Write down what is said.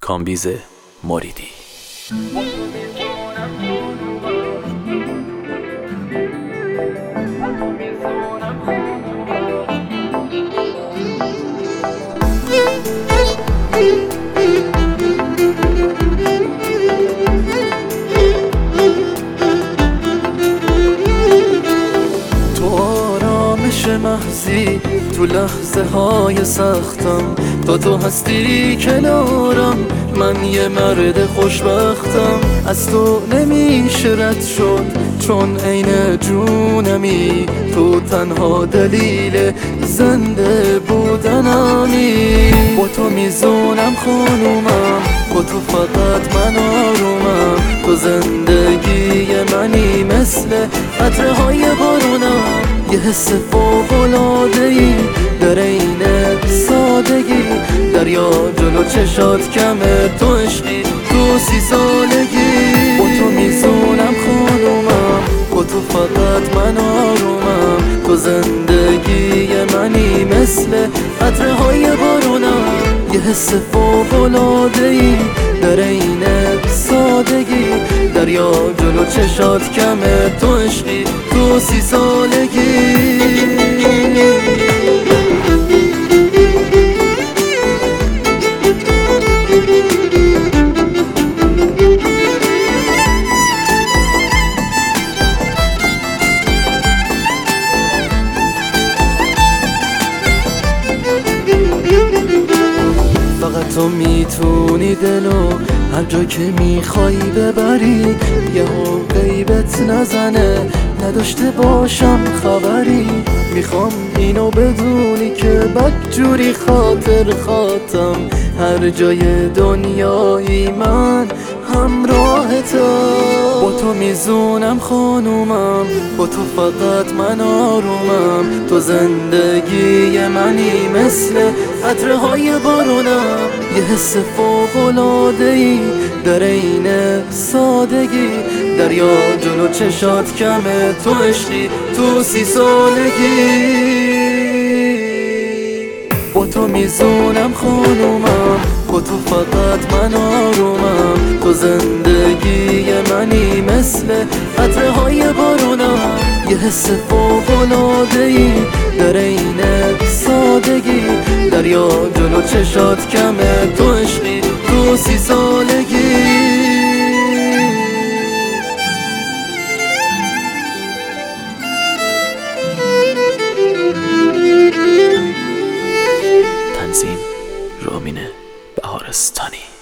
کامبیز مریدی. محضی تو لحظه های سختم، تا تو هستی کنارم، من یه مرد خوشبختم. از تو نمیشه رد شد چون عین جونمی، تو تنها دلیل زنده بودنمی. با تو میزونم خانومم، با تو فقط من آرومم، تو زندگی منی مثل قطره های بارونم. یه حس فوق‌العاده‌ای در عین سادگی، دریا جلو چشات کمه، تو عشقی تو 30 سالگی. با تو میزونم خانومم، با تو فقط من آرومم، تو زندگی منی مثل قطره های بارونم. یه حس فوق‌العاده‌ای در عین سادگی، دریا جلو چشات کمه، تو عشقی تو 30 سالگی. فقط تو میتونی دلو هر جا که میخوای ببری، یهو غیبت نزنه نداشته باشم خبری. میخوام اینو بدونی که بدجوری خاطر خاطم، هر جای دنیایی من همراهتم. با تو میزونم خانومم، با تو فقط من آرومم، تو زندگی منی مثل قطره های بارونم. یه حس فوق‌العاده‌ای در عین سادگی، دریا جلو چشات کمه، تو عشقی تو 30 سالگی. با تو میزونم خانومم، با تو فقط من آرومم، تو زندگی منی مثل قطره های بارونم. یه حس فوق‌العاده‌ای در عین سادگی، دریا جلو چشات کمه، تو عشقی تو 30 سالگی. تنظیم رامین بهارستانی.